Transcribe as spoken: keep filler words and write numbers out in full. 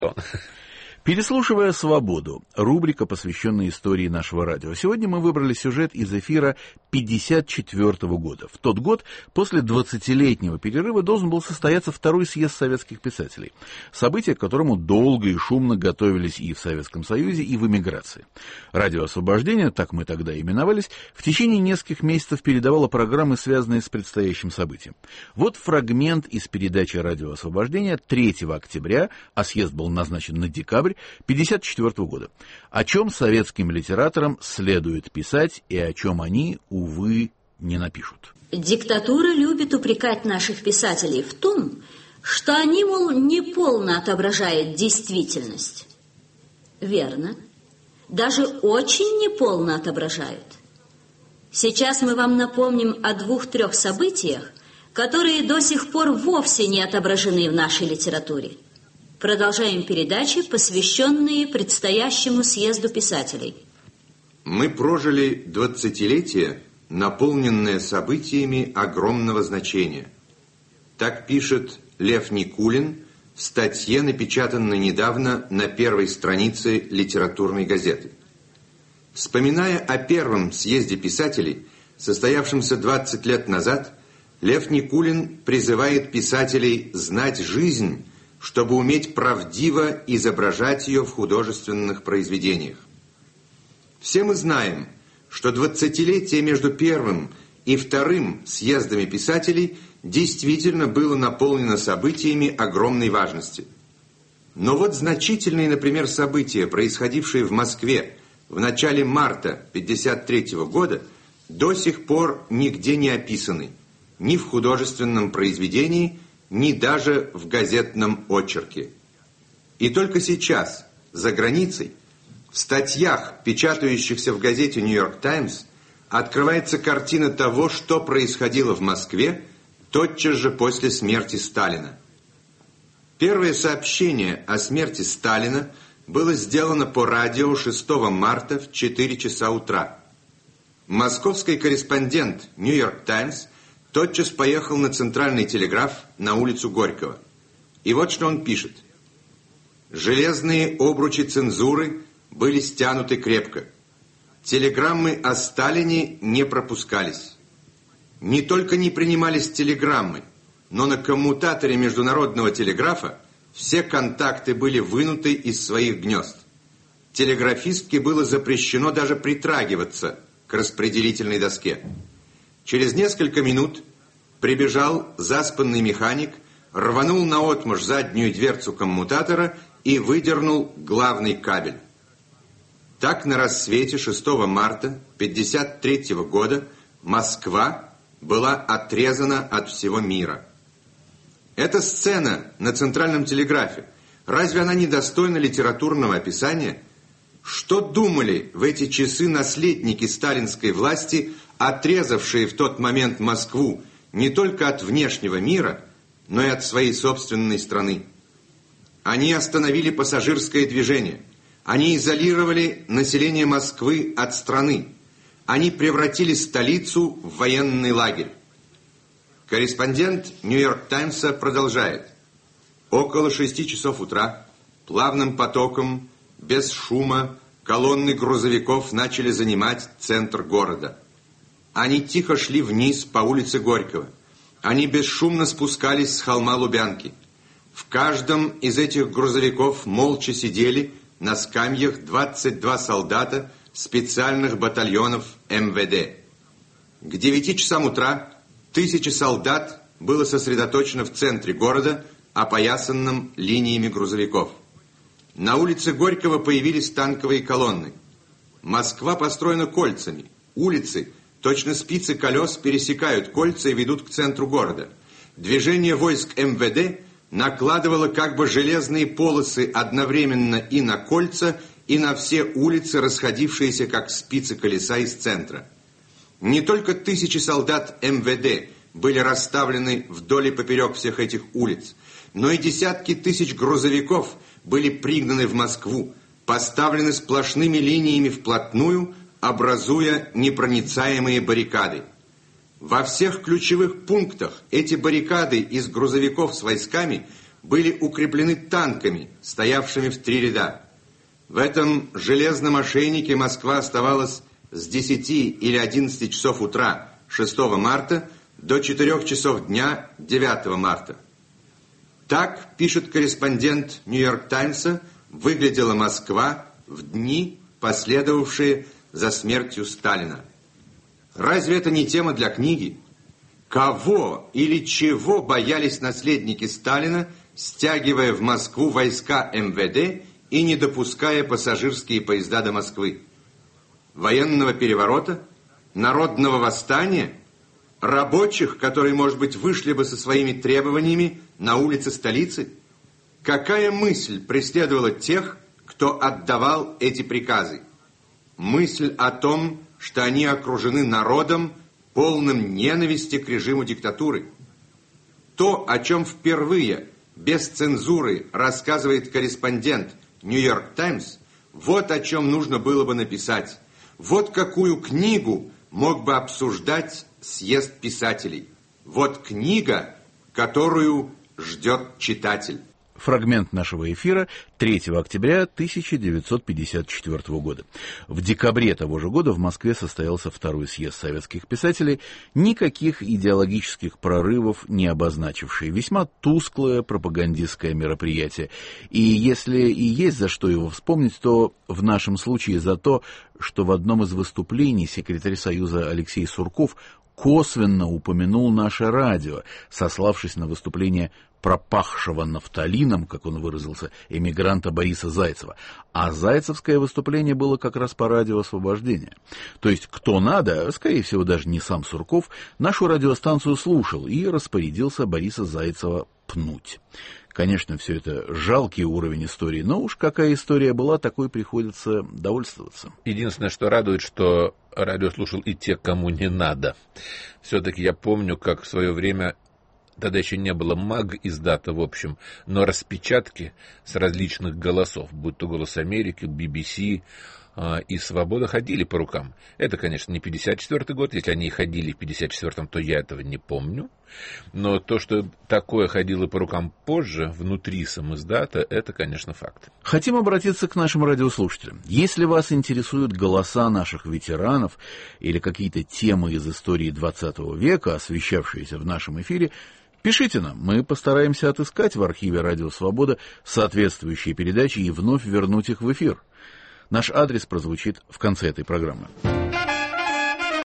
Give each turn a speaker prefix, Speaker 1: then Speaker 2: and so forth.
Speaker 1: Переслушивая «Свободу», рубрика, посвященная истории нашего радио. Сегодня мы выбрали сюжет из эфира пятьдесят четвёртого года. В тот год, после двадцатилетнего перерыва, должен был состояться второй съезд советских писателей. Событие, к которому долго и шумно готовились и в Советском Союзе, и в эмиграции. Радио «Освобождение», так мы тогда именовались, в течение нескольких месяцев передавало программы, связанные с предстоящим событием. Вот фрагмент из передачи «Радио Освобождение» третьего октября, а съезд был назначен на декабрь, пятьдесят четвёртого года. О чем советским литераторам следует писать и о чем они, увы, не напишут.
Speaker 2: Диктатура любит упрекать наших писателей в том, что они, мол, неполно отображают действительность. Верно. Даже очень неполно отображают. Сейчас мы вам напомним о двух-трех событиях, которые до сих пор вовсе не отображены в нашей литературе. Продолжаем передачи, посвященные предстоящему съезду писателей.
Speaker 3: Мы прожили двадцатилетие, наполненное событиями огромного значения. Так пишет Лев Никулин в статье, напечатанной недавно на первой странице литературной газеты. Вспоминая о первом съезде писателей, состоявшемся двадцать лет назад, Лев Никулин призывает писателей знать жизнь, чтобы уметь правдиво изображать ее в художественных произведениях. Все мы знаем, что двадцатилетие между первым и вторым съездами писателей действительно было наполнено событиями огромной важности. Но вот значительные, например, события, происходившие в Москве в начале марта пятьдесят третьего года, до сих пор нигде не описаны, ни в художественном произведении, ни даже в газетном очерке. И только сейчас, за границей, в статьях, печатающихся в газете «Нью-Йорк Таймс», открывается картина того, что происходило в Москве тотчас же после смерти Сталина. Первое сообщение о смерти Сталина было сделано по радио шестого марта в четыре часа утра. Московский корреспондент «Нью-Йорк Таймс» тотчас поехал на центральный телеграф на улицу Горького. И вот что он пишет. Железные обручи цензуры были стянуты крепко. Телеграммы о Сталине не пропускались. Не только не принимались телеграммы, но на коммутаторе международного телеграфа все контакты были вынуты из своих гнезд. Телеграфистке было запрещено даже притрагиваться к распределительной доске. Через несколько минут прибежал заспанный механик, рванул наотмашь заднюю дверцу коммутатора и выдернул главный кабель. Так на рассвете шестого марта пятьдесят третьего года Москва была отрезана от всего мира. Эта сцена на центральном телеграфе, разве она не достойна литературного описания? Что думали в эти часы наследники сталинской власти, отрезавшие в тот момент Москву не только от внешнего мира, но и от своей собственной страны? Они остановили пассажирское движение. Они изолировали население Москвы от страны. Они превратили столицу в военный лагерь. Корреспондент «Нью-Йорк Таймса» продолжает. Около шести часов утра плавным потоком, без шума, колонны грузовиков начали занимать центр города. Они тихо шли вниз по улице Горького. Они бесшумно спускались с холма Лубянки. В каждом из этих грузовиков молча сидели на скамьях двадцать два солдата специальных батальонов эм вэ дэ. К девяти часам утра тысячи солдат было сосредоточено в центре города, опоясанном линиями грузовиков. На улице Горького появились танковые колонны. Москва построена кольцами. Улицы, точно спицы колес, пересекают кольца и ведут к центру города. Движение войск эм вэ дэ накладывало как бы железные полосы одновременно и на кольца, и на все улицы, расходившиеся как спицы колеса из центра. Не только тысячи солдат эм вэ дэ были расставлены вдоль и поперек всех этих улиц, но и десятки тысяч грузовиков были пригнаны в Москву, поставлены сплошными линиями вплотную, образуя непроницаемые баррикады. Во всех ключевых пунктах эти баррикады из грузовиков с войсками были укреплены танками, стоявшими в три ряда. В этом железном ошейнике Москва оставалась с десяти или одиннадцати часов утра шестого марта до четырёх часов дня девятого марта. Так, пишет корреспондент «Нью-Йорк Таймса», выглядела Москва в дни, последовавшие за смертью Сталина. Разве это не тема для книги? Кого или чего боялись наследники Сталина, стягивая в Москву войска эм вэ дэ и не допуская пассажирские поезда до Москвы? Военного переворота? Народного восстания? Рабочих, которые, может быть, вышли бы со своими требованиями на улицы столицы? Какая мысль преследовала тех, кто отдавал эти приказы? Мысль о том, что они окружены народом, полным ненависти к режиму диктатуры. То, о чем впервые, без цензуры, рассказывает корреспондент «Нью-Йорк Таймс», вот о чем нужно было бы написать. Вот какую книгу мог бы обсуждать съезд писателей. Вот книга, которую ждет читатель.
Speaker 1: Фрагмент нашего эфира третьего октября тысяча девятьсот пятьдесят четвёртого года. В декабре того же года в Москве состоялся второй съезд советских писателей, никаких идеологических прорывов не обозначивший. Весьма тусклое пропагандистское мероприятие. И если и есть за что его вспомнить, то в нашем случае за то, что в одном из выступлений секретарь Союза Алексей Сурков косвенно упомянул наше радио, сославшись на выступление пропахшего нафталином, как он выразился, эмигранта Бориса Зайцева. А зайцевское выступление было как раз по радио «Освобождение». То есть, кто надо, скорее всего, даже не сам Сурков, нашу радиостанцию слушал и распорядился Бориса Зайцева пнуть. Конечно, все это жалкий уровень истории, но уж какая история была, такой приходится довольствоваться.
Speaker 4: Единственное, что радует, что радио слушал и те, кому не надо. Все-таки я помню, как в свое время, тогда еще не было маг-издата, в общем, но распечатки с различных голосов, будь то «Голос Америки», би би си и «Свобода» ходили по рукам. Это, конечно, не пятьдесят четвёртый год, если они ходили в пятьдесят четвёртом, то я этого не помню. Но то, что такое ходило по рукам позже, внутри самиздата, это, конечно, факт.
Speaker 1: Хотим обратиться к нашим радиослушателям. Если вас интересуют голоса наших ветеранов или какие-то темы из истории двадцатого века, освещавшиеся в нашем эфире, пишите нам, мы постараемся отыскать в архиве «Радио Свобода» соответствующие передачи и вновь вернуть их в эфир. Наш адрес прозвучит в конце этой программы.